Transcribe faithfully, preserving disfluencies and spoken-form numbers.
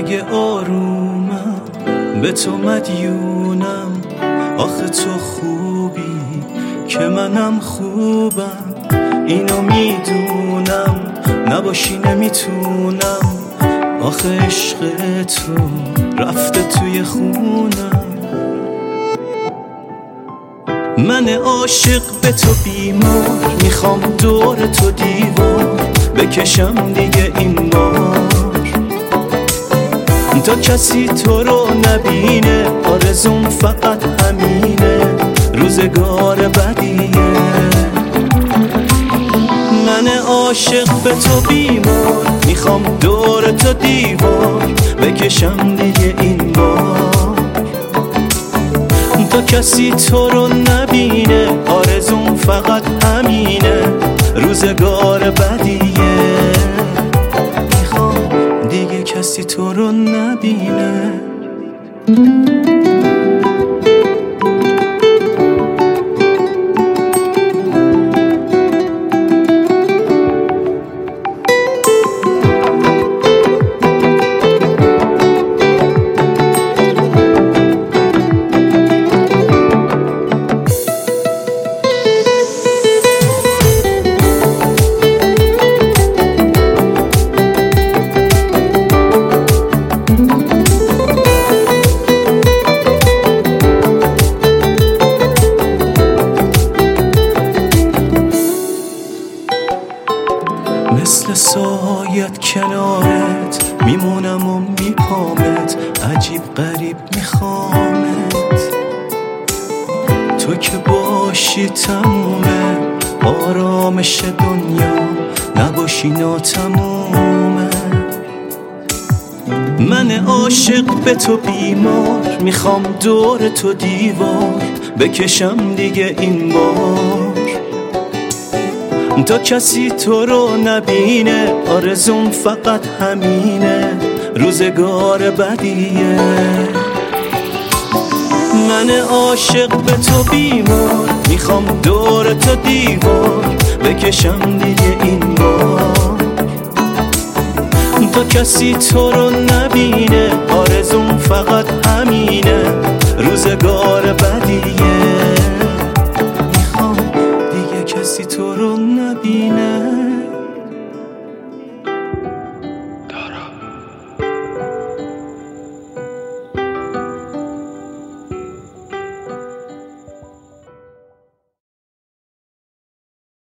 اگه آرومم به تو مدیونم، آخه تو خوبی که منم خوبم، اینو میدونم نباشی نمیتونم، آخه عشق تو رفته توی خونم. من عاشق به تو بیمار، میخوام دور تو دیوار بکشم دیگه این بار، تا کسی تو رو نبینه، آرزوم فقط همینه، روزگار بدیه. من عاشق به تو بیمار، میخوام دور تو دیوار بکشم دیگه این بار، تا کسی تو رو نبینه، آرزوم فقط همینه، روزگار بدیه. میخوام دیگه کسی تو رو نبینه. مثل سایت کنارت میمونم و میپامت، عجیب غریب میخوامت، تو که باشی تمومه، آرامش دنیا نباشی ناتمومه. من عاشق به تو بیمار، میخوام دور تو دیوار بکشم دیگه این بار، تا کسی تو رو نبینه، آرزوم فقط همینه، روزگار بدیه. من عاشق به تو بیمار، میخوام دور تو دیوار بکشم دیگه این بار، تا کسی تو رو نبینه، آرزوم فقط همینه، روزگار بدیه.